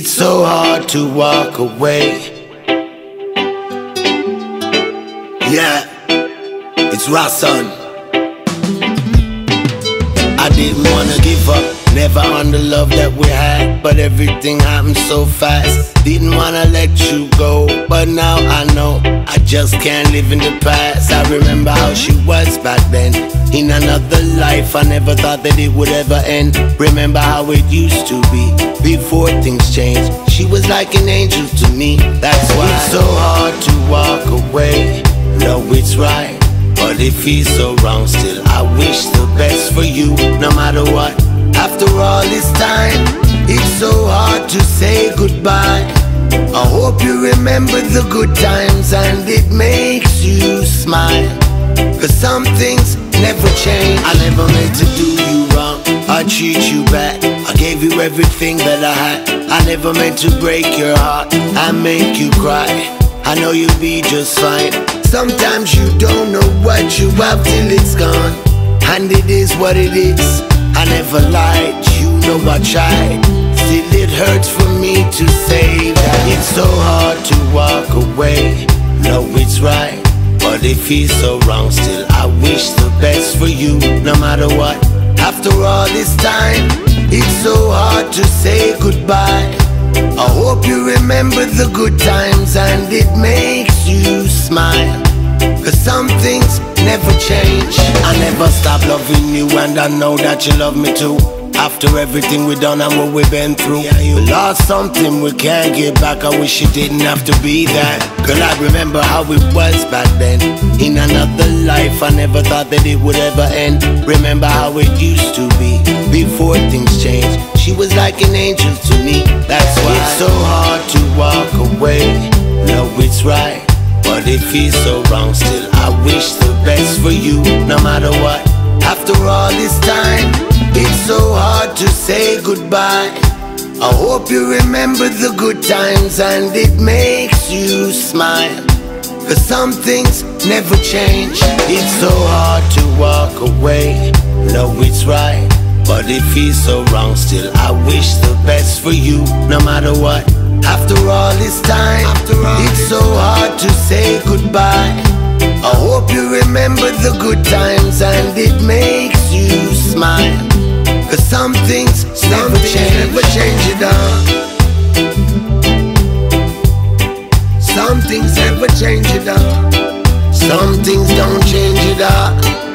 It's so hard to walk away. Yeah, it's Rason. I didn't wanna give up, never on the love that we had, but everything happened so fast. Didn't wanna let you go, but now I know I just can't live in the past. I remember how she was back then. In another life, I never thought that it would ever end. Remember how it used to be before things changed. She was like an angel to me. That's why it's so hard to walk away. No, it's right, but it feels so wrong still. I wish the best for you, no matter what. After all this time, it's so hard to say goodbye. I hope you remember the good times and it makes you smile. Cause some things never change. I never meant to do you wrong or treat you bad. I gave you everything that I had. I never meant to break your heart and make you cry. I know you'll be just fine. Sometimes you don't know what you have till it's gone, and it is what it is. I never lied, you know I tried. Still it hurts for me to say that it's so hard to walk away. No, it's right, but it feels so wrong still. I wish the best for you, no matter what. After all this time, it's so hard to say goodbye. I hope you remember the good times and it makes you smile. Cause some things never change. I never stop loving you and I know that you love me too. After everything we done and what we've been through, we lost something we can't get back. I wish it didn't have to be that. Girl, I remember how it was back then. In another life, I never thought that it would ever end. Remember how it used to be before things changed. She was like an angel to me. That's why it's so hard to walk away. No, it's right, but it feels so wrong still. I wish the best for you, no matter what. After all this time, it's so hard to say goodbye. I hope you remember the good times and it makes you smile. Cause some things never change. It's so hard to walk away. No, it's right, but it feels so wrong still. I wish the best for you, no matter what. After all this time, it's so hard to say goodbye. I hope you remember the good times and it makes you smile. Cause some things never change it up. Some things never change it up. Some things don't change it up.